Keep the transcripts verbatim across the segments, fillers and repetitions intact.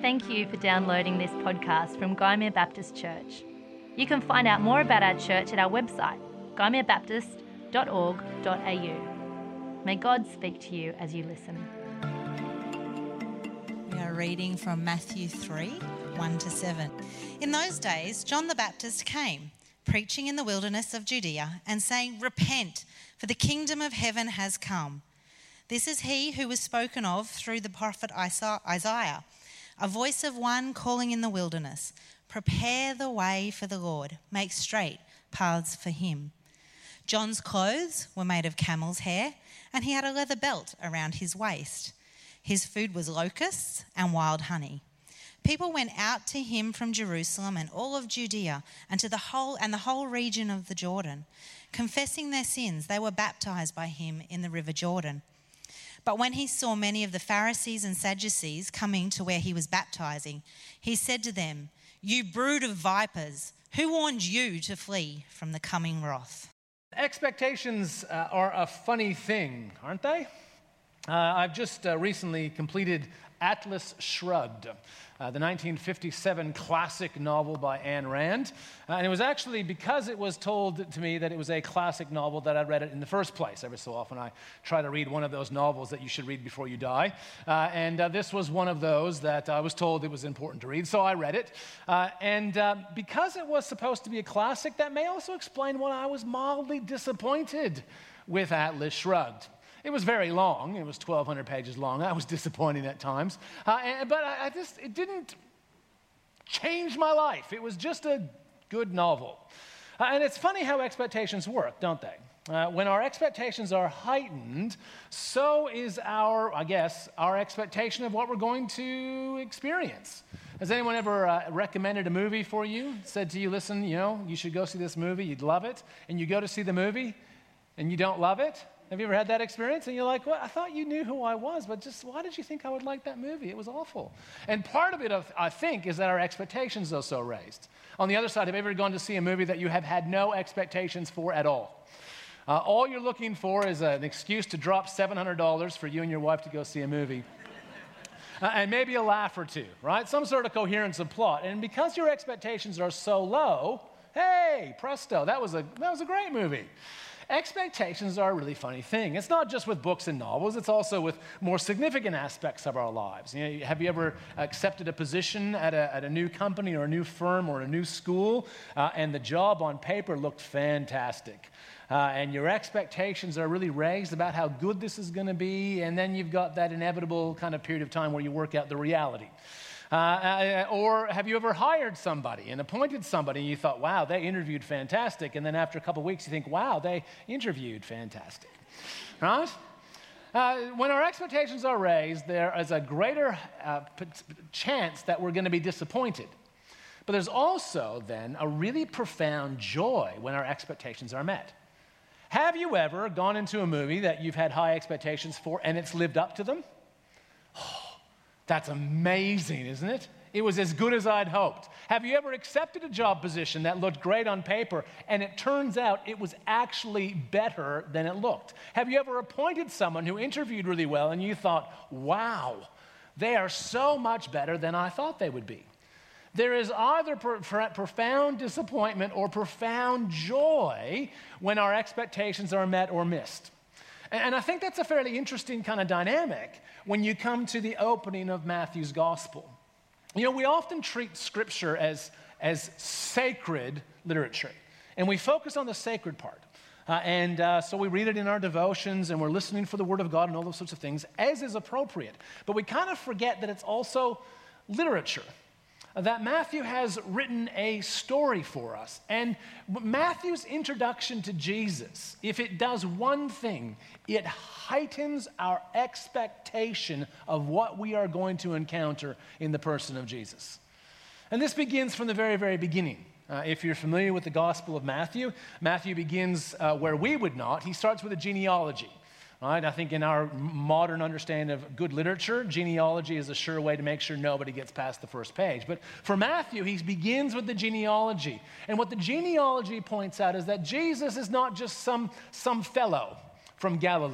Thank you for downloading this podcast from Gymea Baptist Church. You can find out more about our church at our website, gymea baptist dot org dot a u. May God speak to you as you listen. We are reading from Matthew three, one to seven. In those days, John the Baptist came, preaching in the wilderness of Judea and saying, "Repent, for the kingdom of heaven has come." This is he who was spoken of through the prophet Isaiah, a voice of one calling in the wilderness, "Prepare the way for the Lord, make straight paths for him." John's clothes were made of camel's hair, and he had a leather belt around his waist. His food was locusts and wild honey. People went out to him from Jerusalem and all of Judea and to the whole and the whole region of the Jordan. Confessing their sins, they were baptized by him in the river Jordan. But when he saw many of the Pharisees and Sadducees coming to where he was baptizing, he said to them, "You brood of vipers, who warned you to flee from the coming wrath?" Expectations uh, are a funny thing, aren't they? Uh, I've just uh, recently completed Atlas Shrugged, uh, the nineteen fifty-seven classic novel by Ayn Rand. Uh, and it was actually because it was told to me that it was a classic novel that I read it in the first place. Every so often I try to read one of those novels that you should read before you die. Uh, and uh, this was one of those that I was told it was important to read, so I read it. Uh, and uh, because it was supposed to be a classic, that may also explain why I was mildly disappointed with Atlas Shrugged. It was very long. It was twelve hundred pages long. That was disappointing at times. Uh, and, but I, I just, it didn't change my life. It was just a good novel. Uh, and it's funny how expectations work, don't they? Uh, when our expectations are heightened, so is our, I guess, our expectation of what we're going to experience. Has anyone ever uh, recommended a movie for you? Said to you, listen, you know, you should go see this movie. You'd love it. And you go to see the movie and you don't love it? Have you ever had that experience? And you're like, well, I thought you knew who I was, but just why did you think I would like that movie? It was awful. And part of it, I think, is that our expectations are so raised. On the other side, have you ever gone to see a movie that you have had no expectations for at all? Uh, all you're looking for is an excuse to drop seven hundred dollars for you and your wife to go see a movie. Uh, and maybe a laugh or two, right? Some sort of coherence of plot. And because your expectations are so low, hey, presto, that was a that was a great movie. Expectations are a really funny thing. It's not just with books and novels, it's also with more significant aspects of our lives. You know, have you ever accepted a position at a, at a new company or a new firm or a new school, uh, and the job on paper looked fantastic? Uh, and your expectations are really raised about how good this is going to be, and then you've got that inevitable kind of period of time where you work out the reality. Uh, or have you ever hired somebody and appointed somebody and you thought, wow, they interviewed fantastic, and then after a couple of weeks you think, wow, they interviewed fantastic, right? Uh, when our expectations are raised, there is a greater uh, p- chance that we're going to be disappointed. But there's also then a really profound joy when our expectations are met. Have you ever gone into a movie that you've had high expectations for and it's lived up to them? That's amazing, isn't it? It was as good as I'd hoped. Have you ever accepted a job position that looked great on paper and it turns out it was actually better than it looked? Have you ever appointed someone who interviewed really well and you thought, wow, they are so much better than I thought they would be? There is either pro- pro- profound disappointment or profound joy when our expectations are met or missed. And I think that's a fairly interesting kind of dynamic when you come to the opening of Matthew's gospel. You know, we often treat Scripture as, as sacred literature, and we focus on the sacred part. Uh, and uh, so we read it in our devotions, and we're listening for the Word of God and all those sorts of things, as is appropriate. But we kind of forget that it's also literature, that Matthew has written a story for us. And Matthew's introduction to Jesus, if it does one thing, it heightens our expectation of what we are going to encounter in the person of Jesus. And this begins from the very, very beginning. Uh, if you're familiar with the Gospel of Matthew, Matthew begins uh, where we would not. He starts with a genealogy. Right? I think in our modern understanding of good literature, genealogy is a sure way to make sure nobody gets past the first page. But for Matthew, he begins with the genealogy. And what the genealogy points out is that Jesus is not just some, some fellow from Galilee.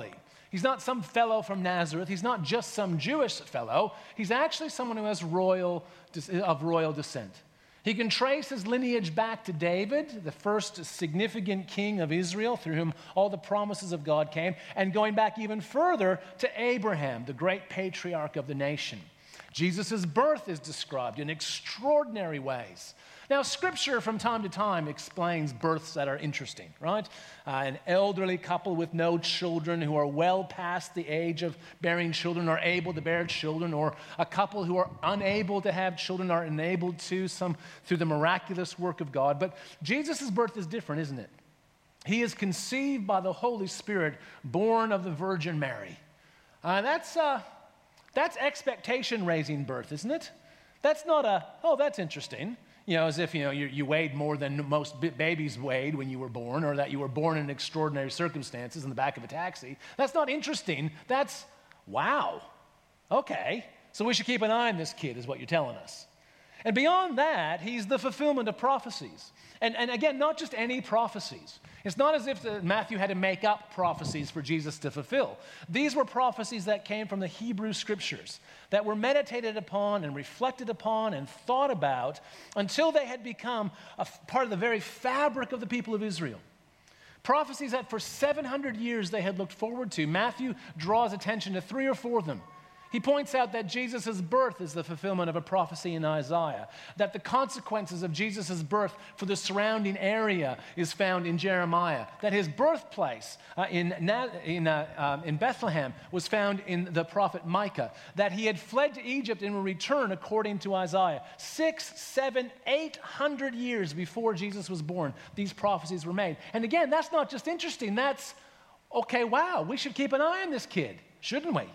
He's not some fellow from Nazareth. He's not just some Jewish fellow. He's actually someone who has royal, of royal descent. He can trace his lineage back to David, the first significant king of Israel, through whom all the promises of God came, and going back even further to Abraham, the great patriarch of the nation. Jesus' birth is described in extraordinary ways. Now, Scripture from time to time explains births that are interesting, right? Uh, an elderly couple with no children who are well past the age of bearing children are able to bear children, or a couple who are unable to have children are enabled to some through the miraculous work of God. But Jesus' birth is different, isn't it? He is conceived by the Holy Spirit, born of the Virgin Mary. Uh, that's, uh, that's expectation-raising birth, isn't it? That's not a, oh, that's interesting. You know, as if, you know, you, you weighed more than most babies weighed when you were born, or that you were born in extraordinary circumstances in the back of a taxi. That's not interesting. That's, wow. Okay. So we should keep an eye on this kid, is what you're telling us. And beyond that, he's the fulfillment of prophecies. And, and again, not just any prophecies. It's not as if the, Matthew had to make up prophecies for Jesus to fulfill. These were prophecies that came from the Hebrew Scriptures, that were meditated upon and reflected upon and thought about until they had become a part of the very fabric of the people of Israel. Prophecies that for seven hundred years they had looked forward to. Matthew draws attention to three or four of them. He points out that Jesus' birth is the fulfillment of a prophecy in Isaiah, that the consequences of Jesus' birth for the surrounding area is found in Jeremiah, that his birthplace uh, in, in, uh, um, in Bethlehem was found in the prophet Micah, that he had fled to Egypt and will return according to Isaiah. Six, seven, eight hundred years before Jesus was born, these prophecies were made. And again, that's not just interesting, that's, okay, wow, we should keep an eye on this kid, shouldn't we?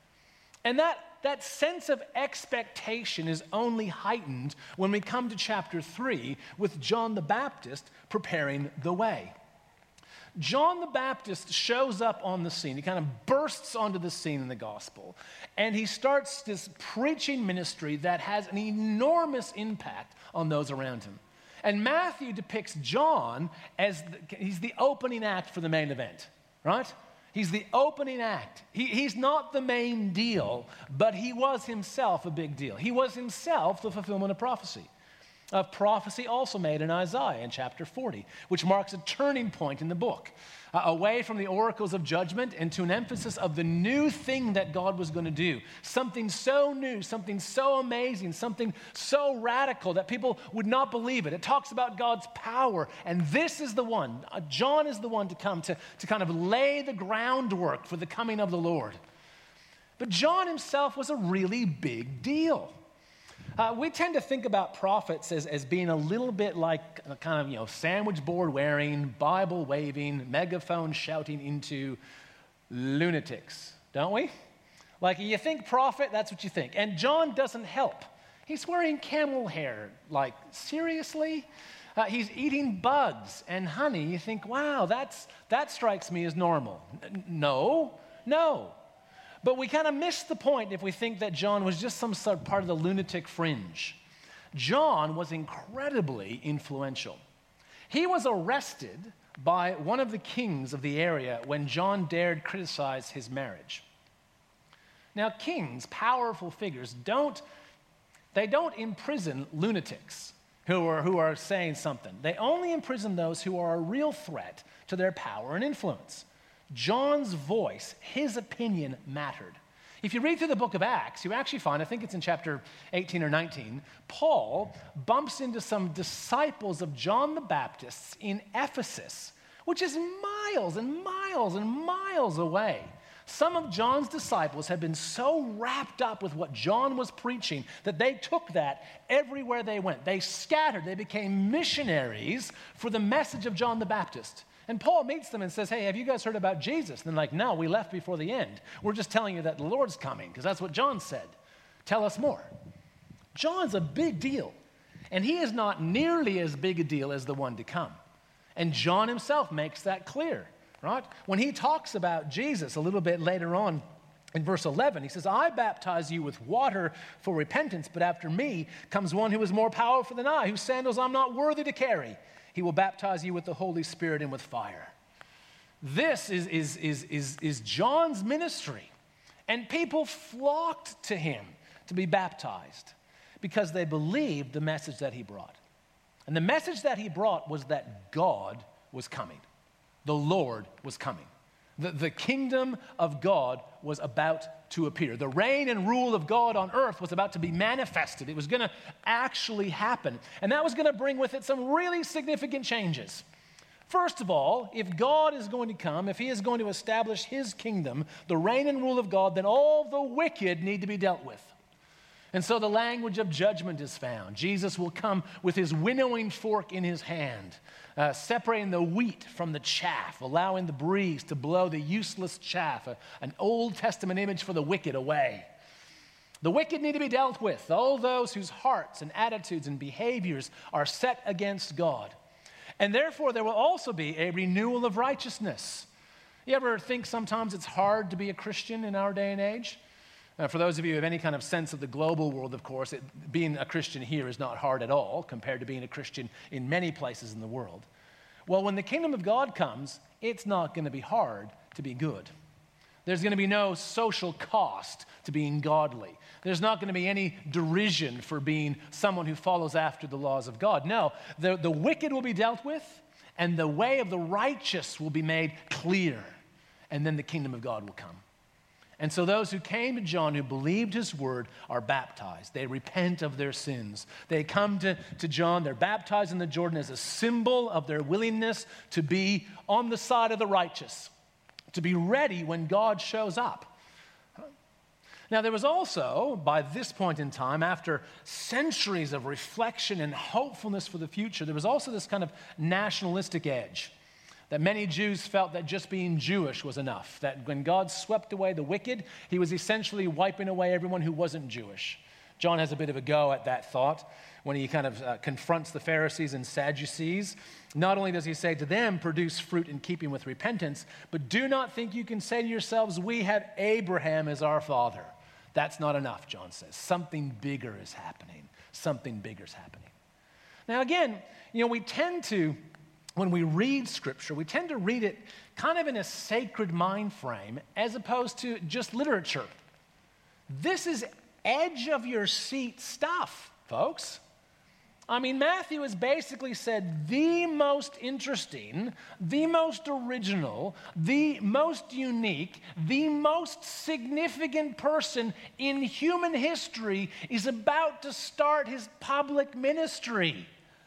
And that, that sense of expectation is only heightened when we come to chapter three with John the Baptist preparing the way. John the Baptist shows up on the scene. He kind of bursts onto the scene in the gospel. And he starts this preaching ministry that has an enormous impact on those around him. And Matthew depicts John as the, he's the opening act for the main event, right? He's the opening act. He, he's not the main deal, but he was himself a big deal. He was himself the fulfillment of prophecy. Of prophecy also made in Isaiah in chapter forty, which marks a turning point in the book, uh, away from the oracles of judgment and to an emphasis of the new thing that God was going to do. Something so new, something so amazing, something so radical that people would not believe it. It talks about God's power, and this is the one. Uh, John is the one to come to, to kind of lay the groundwork for the coming of the Lord. But John himself was a really big deal. Uh, we tend to think about prophets as, as being a little bit like a kind of, you know, sandwich board wearing, Bible waving, megaphone shouting into lunatics, don't we? Like, you think prophet, that's what you think. And John doesn't help. He's wearing camel hair. Like, seriously? Uh, he's eating bugs and honey. You think, wow, that's that strikes me as normal. N- no, no. But we kind of miss the point if we think that John was just some sort of part of the lunatic fringe. John was incredibly influential. He was arrested by one of the kings of the area when John dared criticize his marriage. Now, kings, powerful figures, don't, they don't imprison lunatics who are, who are saying something. They only imprison those who are a real threat to their power and influence. John's voice, his opinion mattered. If you read through the book of Acts, you actually find, I think it's in chapter eighteen or nineteen, Paul bumps into some disciples of John the Baptist in Ephesus, which is miles and miles and miles away. Some of John's disciples had been so wrapped up with what John was preaching that they took that everywhere they went. They scattered. They became missionaries for the message of John the Baptist. And Paul meets them and says, hey, have you guys heard about Jesus? And they're like, no, we left before the end. We're just telling you that the Lord's coming because that's what John said. Tell us more. John's a big deal. And he is not nearly as big a deal as the one to come. And John himself makes that clear, right? When he talks about Jesus a little bit later on in verse eleven, he says, I baptize you with water for repentance, but after me comes one who is more powerful than I, whose sandals I'm not worthy to carry. He will baptize you with the Holy Spirit and with fire. This is, is, is, is, is John's ministry. And people flocked to him to be baptized because they believed the message that he brought. And the message that he brought was that God was coming. The Lord was coming. The, the kingdom of God was about to appear. The reign and rule of God on earth was about to be manifested. It was going to actually happen. And that was going to bring with it some really significant changes. First of all, if God is going to come, if he is going to establish his kingdom, the reign and rule of God, then all the wicked need to be dealt with. And so the language of judgment is found. Jesus will come with his winnowing fork in his hand, uh, separating the wheat from the chaff, allowing the breeze to blow the useless chaff, a, an Old Testament image for the wicked, away. The wicked need to be dealt with, all those whose hearts and attitudes and behaviors are set against God. And therefore, there will also be a renewal of righteousness. You ever think sometimes it's hard to be a Christian in our day and age? Uh, for those of you who have any kind of sense of the global world, of course, it, being a Christian here is not hard at all compared to being a Christian in many places in the world. Well, when the kingdom of God comes, it's not going to be hard to be good. There's going to be no social cost to being godly. There's not going to be any derision for being someone who follows after the laws of God. No, the, the wicked will be dealt with, and the way of the righteous will be made clear, and then the kingdom of God will come. And so those who came to John, who believed his word, are baptized. They repent of their sins. They come to, to John, they're baptized in the Jordan as a symbol of their willingness to be on the side of the righteous, to be ready when God shows up. Now, there was also, by this point in time, after centuries of reflection and hopefulness for the future, there was also this kind of nationalistic edge, that many Jews felt that just being Jewish was enough, that when God swept away the wicked, he was essentially wiping away everyone who wasn't Jewish. John has a bit of a go at that thought when he kind of uh, confronts the Pharisees and Sadducees. Not only does he say to them, produce fruit in keeping with repentance, but do not think you can say to yourselves, we have Abraham as our father. That's not enough, John says. Something bigger is happening. Something bigger is happening. Now again, you know, we tend to, when we read Scripture, we tend to read it kind of in a sacred mind frame as opposed to just literature. This is edge of your seat stuff, folks. I mean, Matthew has basically said the most interesting, the most original, the most unique, the most significant person in human history is about to start his public ministry.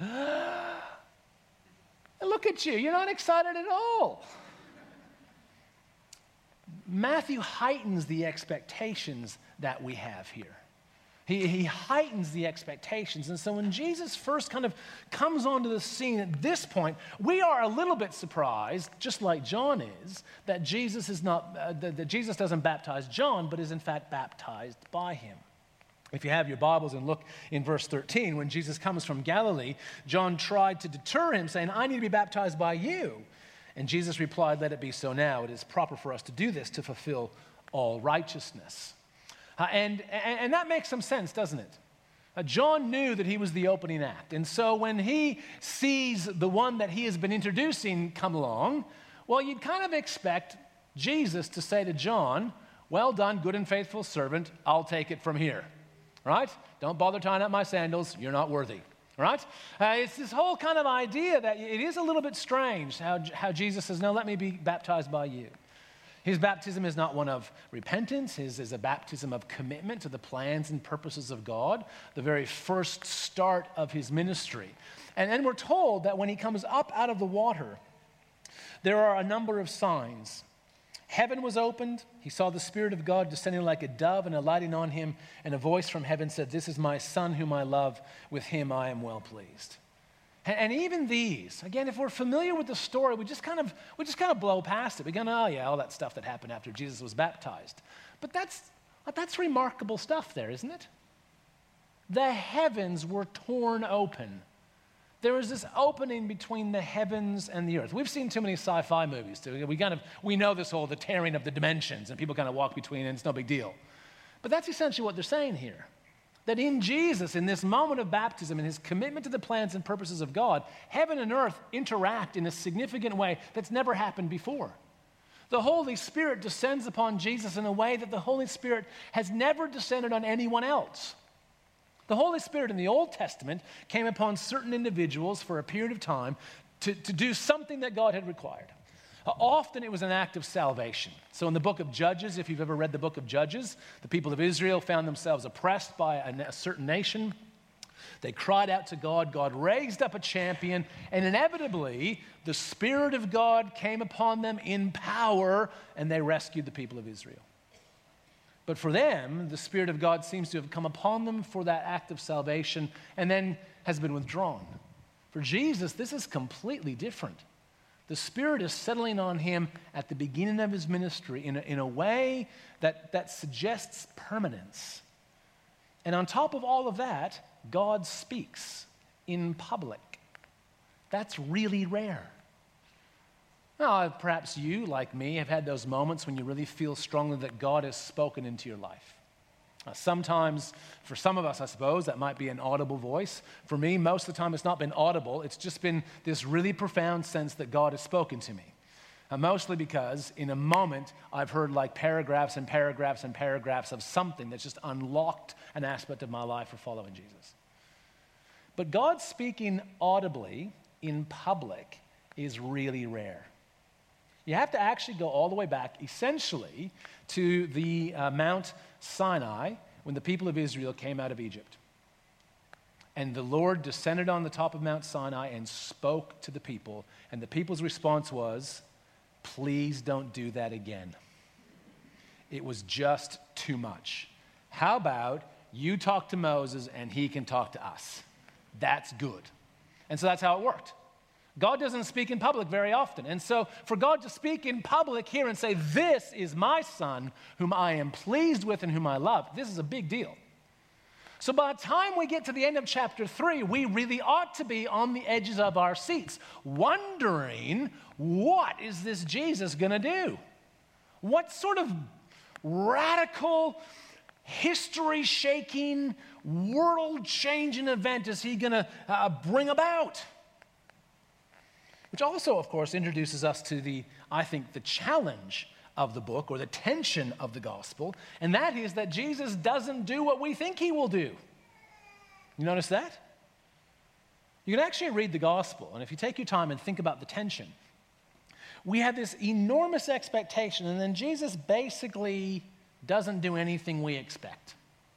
Look at you, you're not excited at all. Matthew heightens the expectations that we have here. He, he heightens the expectations. And so when Jesus first kind of comes onto the scene at this point, we are a little bit surprised, just like John is, that Jesus is not, uh, that, that Jesus doesn't baptize John, but is in fact baptized by him. If you have your Bibles and look in verse thirteen, when Jesus comes from Galilee, John tried to deter him, saying, I need to be baptized by you. And Jesus replied, let it be so now. It is proper for us to do this to fulfill all righteousness. Uh, and, and, and that makes some sense, doesn't it? Uh, John knew that he was the opening act. And so when he sees the one that he has been introducing come along, well, you'd kind of expect Jesus to say to John, well done, good and faithful servant, I'll take it from here. Right? Don't bother tying up my sandals, you're not worthy. Right? Uh, it's this whole kind of idea that it is a little bit strange how, how Jesus says, no, let me be baptized by you. His baptism is not one of repentance. His is a baptism of commitment to the plans and purposes of God, the very first start of his ministry. And then we're told that when he comes up out of the water, there are a number of signs. Heaven was opened. He saw the Spirit of God descending like a dove and alighting on him, and a voice from heaven said, this is my Son whom I love. With him I am well pleased. And even these, again, if we're familiar with the story, we just kind of we just kind of blow past it. We go, oh yeah, all that stuff that happened after Jesus was baptized. But that's that's remarkable stuff there, isn't it? The heavens were torn open. There was this opening between the heavens and the earth. We've seen too many sci-fi movies. We kind of we know this whole the tearing of the dimensions, and people kind of walk between, and it's no big deal. But that's essentially what they're saying here. that in Jesus, in this moment of baptism and his commitment to the plans and purposes of God, heaven and earth interact in a significant way that's never happened before. The Holy Spirit descends upon Jesus in a way that the Holy Spirit has never descended on anyone else. The Holy Spirit in the Old Testament came upon certain individuals for a period of time to, to do something that God had required. Uh, often it was an act of salvation. So in the book of Judges, if you've ever read the book of Judges, the people of Israel found themselves oppressed by a, a certain nation. They cried out to God. God raised up a champion, and inevitably, the Spirit of God came upon them in power, and they rescued the people of Israel. But for them, the Spirit of God seems to have come upon them for that act of salvation and then has been withdrawn. For Jesus, this is completely different. The Spirit is settling on him at the beginning of his ministry in a, in a way that, that suggests permanence. And on top of all of that, God speaks in public. That's really rare. Now, perhaps you, like me, have had those moments when you really feel strongly that God has spoken into your life. Uh, sometimes, for some of us, I suppose, that might be an audible voice. For me, most of the time, it's not been audible. It's just been this really profound sense that God has spoken to me. Uh, mostly because in a moment, I've heard like paragraphs and paragraphs and paragraphs of something that's just unlocked an aspect of my life for following Jesus. But God speaking audibly in public is really rare. You have to actually go all the way back, essentially, to the uh, Mount Sinai when the people of Israel came out of Egypt. And the Lord descended on the top of Mount Sinai and spoke to the people. And the people's response was, please don't do that again. It was just too much. How about you talk to Moses and he can talk to us? That's good. And so that's how it worked. God doesn't speak in public very often. And so for God to speak in public here and say, this is my son whom I am pleased with and whom I love, this is a big deal. So by the time we get to the end of chapter three, we really ought to be on the edges of our seats, wondering, what is this Jesus going to do? What sort of radical, history-shaking, world-changing event is he going to uh, bring about? Which also, of course, introduces us to the, I think, the challenge of the book, or the tension of the gospel, and that is that Jesus doesn't do what we think he will do. You notice that? You can actually read the gospel, and if you take your time and think about the tension, we have this enormous expectation, and then Jesus basically doesn't do anything we expect.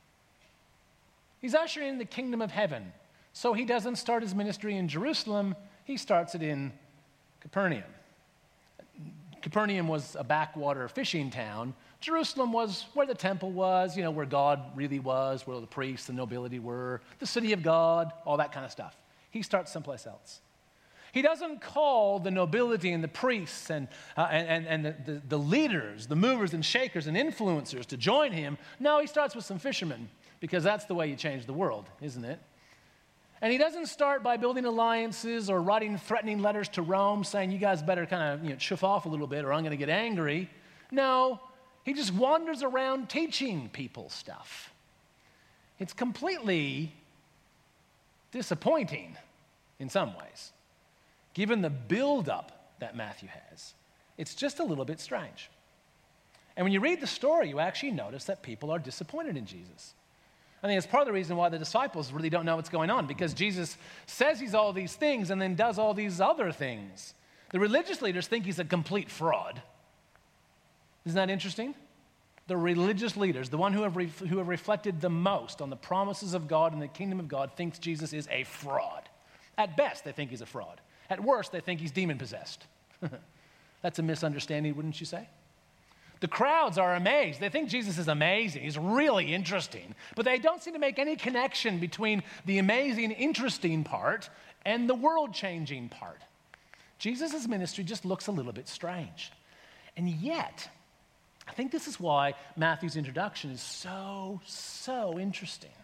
He's ushering in the kingdom of heaven, so he doesn't start his ministry in Jerusalem, he starts it in Capernaum. Capernaum was a backwater fishing town. Jerusalem was where the temple was, you know, where God really was, where the priests, the nobility were, the city of God, all that kind of stuff. He starts someplace else. He doesn't call the nobility and the priests and, uh, and, and, and the, the, the leaders, the movers and shakers and influencers to join him. No, he starts with some fishermen, because that's the way you change the world, isn't it? And he doesn't start by building alliances or writing threatening letters to Rome saying, you guys better kind of, you know, chuff off a little bit or I'm going to get angry. No, he just wanders around teaching people stuff. It's completely disappointing in some ways. Given the buildup that Matthew has, it's just a little bit strange. And when you read the story, you actually notice that people are disappointed in Jesus. I think it's part of the reason why the disciples really don't know what's going on, because Jesus says he's all these things and then does all these other things. The religious leaders think he's a complete fraud. Isn't that interesting? The religious leaders, the one who have, re- who have reflected the most on the promises of God and the kingdom of God, thinks Jesus is a fraud. At best, they think he's a fraud. At worst, they think he's demon-possessed. That's a misunderstanding, wouldn't you say? The crowds are amazed. They think Jesus is amazing. He's really interesting. But they don't seem to make any connection between the amazing, interesting part and the world-changing part. Jesus' ministry just looks a little bit strange. And yet, I think this is why Matthew's introduction is so, so interesting.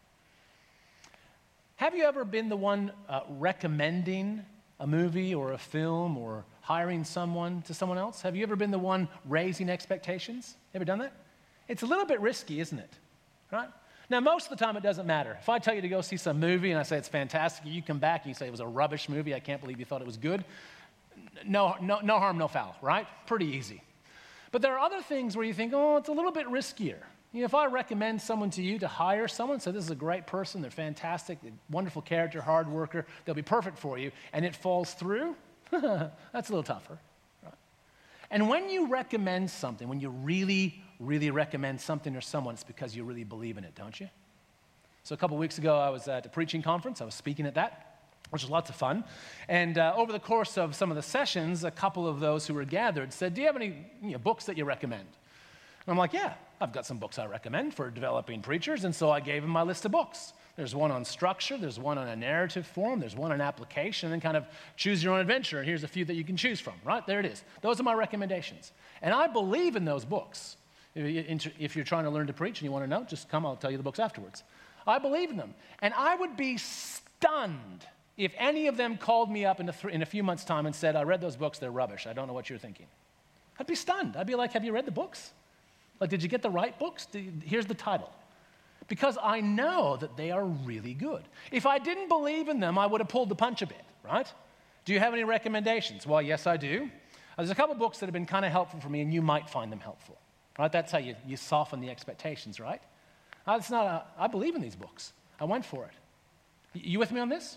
Have you ever been the one uh, recommending a movie or a film or hiring someone to someone else? Have you ever been the one raising expectations? Ever done that? It's a little bit risky, isn't it? Right? Now, most of the time, it doesn't matter. If I tell you to go see some movie and I say it's fantastic, you come back and you say it was a rubbish movie, I can't believe you thought it was good. No, no, no harm, no foul, right? Pretty easy. But there are other things where you think, oh, it's a little bit riskier. You know, if I recommend someone to you to hire someone, so this is a great person, they're fantastic, wonderful character, hard worker, they'll be perfect for you, and it falls through, that's a little tougher. Right? And when you recommend something, when you really, really recommend something or someone, it's because you really believe in it, don't you? So a couple weeks ago, I was at a preaching conference. I was speaking at that, which was lots of fun. And uh, over the course of some of the sessions, a couple of those who were gathered said, do you have any you know, books that you recommend? And I'm like, yeah, I've got some books I recommend for developing preachers. And so I gave them my list of books. There's one on structure, there's one on a narrative form, there's one on application, and then kind of choose your own adventure. And here's a few that you can choose from, right? There it is. Those are my recommendations. And I believe in those books. If you're trying to learn to preach and you want to know, just come, I'll tell you the books afterwards. I believe in them. And I would be stunned if any of them called me up in a, th- in a few months' time and said, I read those books, they're rubbish. I don't know what you're thinking. I'd be stunned. I'd be like, have you read the books? Like, did you get the right books? Did, here's the title. Because I know that they are really good. If I didn't believe in them, I would have pulled the punch a bit, right? Do you have any recommendations? Well, yes, I do. There's a couple books that have been kind of helpful for me, and you might find them helpful. Right? That's how you, you soften the expectations, right? Uh, it's not a, I believe in these books. I went for it. Y- you with me on this?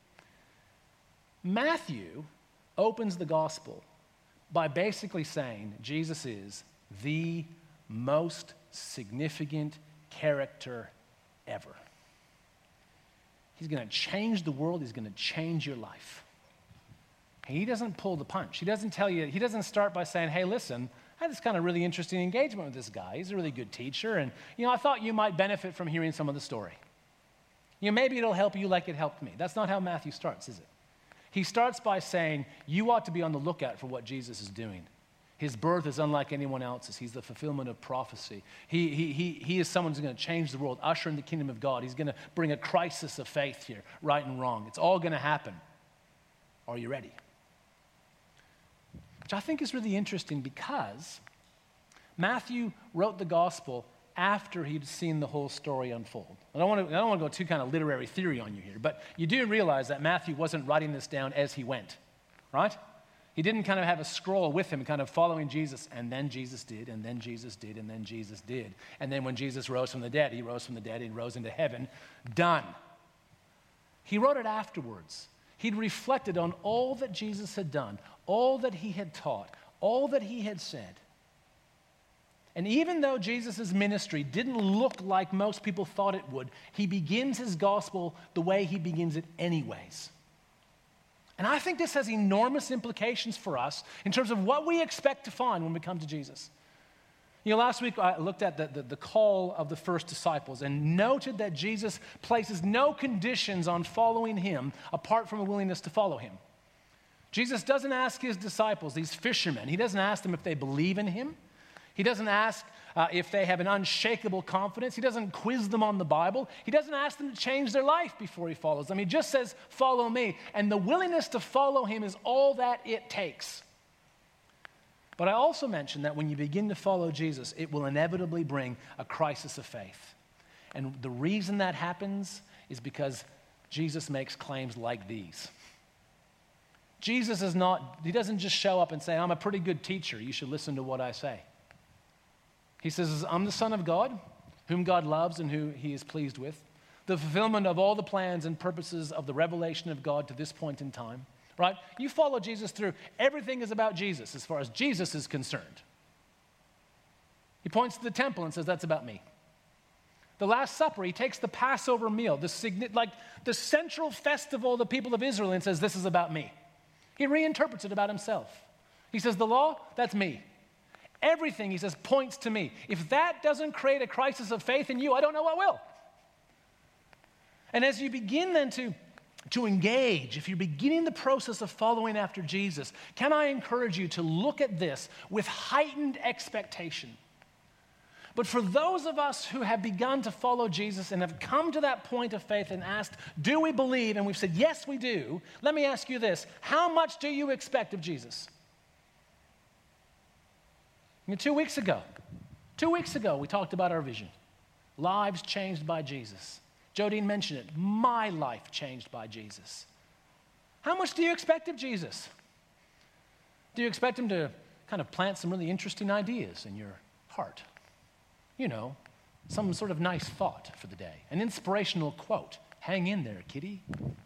Matthew opens the gospel by basically saying Jesus is the most significant character ever. He's going to change the world. He's going to change your life. He doesn't pull the punch. He doesn't tell you, he doesn't start by saying, hey, listen, I had this kind of really interesting engagement with this guy. He's a really good teacher, and you know, I thought you might benefit from hearing some of the story. You know, maybe it'll help you like it helped me. That's not how Matthew starts, is it? He starts by saying, you ought to be on the lookout for what Jesus is doing. His birth is unlike anyone else's. He's the fulfillment of prophecy. He, he, he, he is someone who's going to change the world, usher in the kingdom of God. He's going to bring a crisis of faith here, right and wrong. It's all going to happen. Are you ready? Which I think is really interesting because Matthew wrote the gospel after he'd seen the whole story unfold. I don't want to, I don't want to go too kind of literary theory on you here, but you do realize that Matthew wasn't writing this down as he went, right? He didn't kind of have a scroll with him kind of following Jesus, and then Jesus did, and then Jesus did, and then Jesus did. And then when Jesus rose from the dead, he rose from the dead, he rose into heaven. Done. He wrote it afterwards. He'd reflected on all that Jesus had done, all that he had taught, all that he had said. And even though Jesus' ministry didn't look like most people thought it would, he begins his gospel the way he begins it anyways. And I think this has enormous implications for us in terms of what we expect to find when we come to Jesus. You know, last week I looked at the, the, the call of the first disciples and noted that Jesus places no conditions on following him apart from a willingness to follow him. Jesus doesn't ask his disciples, these fishermen, he doesn't ask them if they believe in him. He doesn't ask uh, if they have an unshakable confidence. He doesn't quiz them on the Bible. He doesn't ask them to change their life before he follows them. He just says, follow me. And the willingness to follow him is all that it takes. But I also mentioned that when you begin to follow Jesus, it will inevitably bring a crisis of faith. And the reason that happens is because Jesus makes claims like these. Jesus is not, he doesn't just show up and say, I'm a pretty good teacher. You should listen to what I say. He says, I'm the Son of God, whom God loves and who he is pleased with. The fulfillment of all the plans and purposes of the revelation of God to this point in time. Right? You follow Jesus through. Everything is about Jesus as far as Jesus is concerned. He points to the temple and says, that's about me. The Last Supper, he takes the Passover meal, the, like the central festival of the people of Israel, and says, this is about me. He reinterprets it about himself. He says, the law, that's me. Everything, he says, points to me. If that doesn't create a crisis of faith in you, I don't know what will. And as you begin then to, to engage, if you're beginning the process of following after Jesus, can I encourage you to look at this with heightened expectation? But for those of us who have begun to follow Jesus and have come to that point of faith and asked, do we believe? And we've said, yes, we do. Let me ask you this. How much do you expect of Jesus? I mean, two weeks ago, two weeks ago, we talked about our vision. Lives changed by Jesus. Jodine mentioned it. My life changed by Jesus. How much do you expect of Jesus? Do you expect him to kind of plant some really interesting ideas in your heart? You know, some sort of nice thought for the day, an inspirational quote. Hang in there, kitty.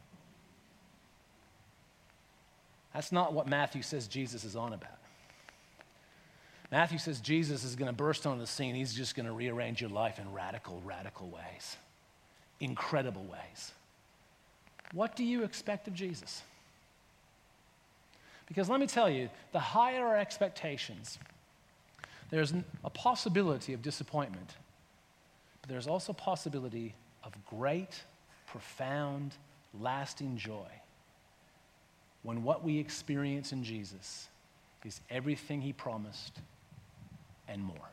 That's not what Matthew says Jesus is on about. Matthew says Jesus is going to burst on the scene. He's just going to rearrange your life in radical, radical ways, incredible ways. What do you expect of Jesus? Because let me tell you, the higher our expectations, there's a possibility of disappointment, but there's also a possibility of great, profound, lasting joy when what we experience in Jesus is everything he promised and more.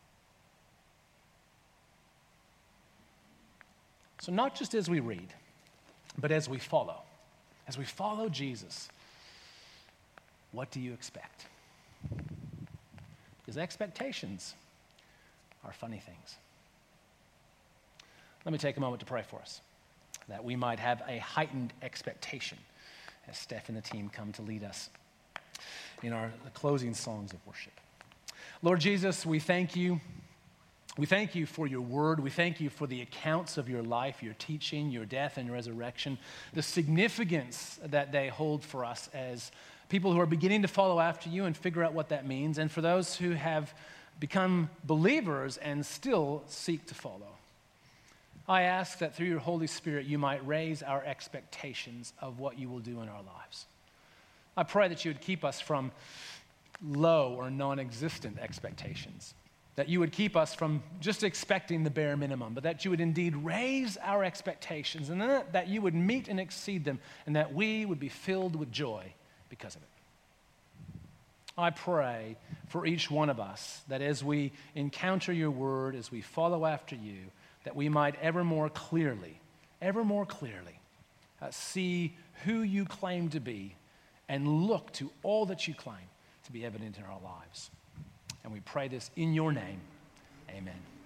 So not just as we read, but as we follow. As we follow Jesus, what do you expect? Because expectations are funny things. Let me take a moment to pray for us, that we might have a heightened expectation as Steph and the team come to lead us in our closing songs of worship. Lord Jesus, we thank you. We thank you for your word. We thank you for the accounts of your life, your teaching, your death and resurrection, the significance that they hold for us as people who are beginning to follow after you and figure out what that means, and for those who have become believers and still seek to follow. I ask that through your Holy Spirit, you might raise our expectations of what you will do in our lives. I pray that you would keep us from low or non-existent expectations, that you would keep us from just expecting the bare minimum, but that you would indeed raise our expectations, and then that you would meet and exceed them, and that we would be filled with joy because of it. I pray for each one of us that as we encounter your word, as we follow after you, that we might ever more clearly, ever more clearly uh, see who you claim to be and look to all that you claim to be evident in our lives. And we pray this in your name. Amen.